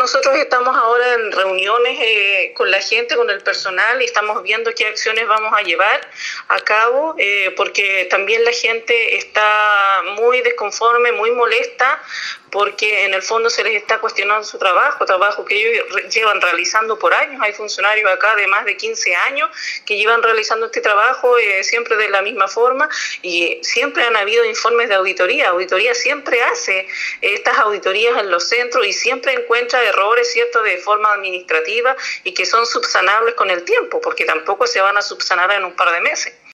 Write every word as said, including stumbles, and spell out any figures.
nosotros estamos ahora en reuniones eh, con la gente, con el personal, y estamos viendo qué acciones vamos a llevar a cabo, eh, porque también la gente está muy desconforme, muy molesta, porque en el fondo se les está cuestionando su trabajo, trabajo que ellos llevan realizando por años. Hay funcionarios acá de más de quince años que llevan realizando este trabajo eh, siempre de la misma forma, y siempre han habido informes de auditoría. Auditoría siempre hace estas auditorías en los centros y siempre encuentra errores, ¿cierto?, de forma administrativa y que son subsanables con el tiempo, porque tampoco se van a subsanar en un par de meses.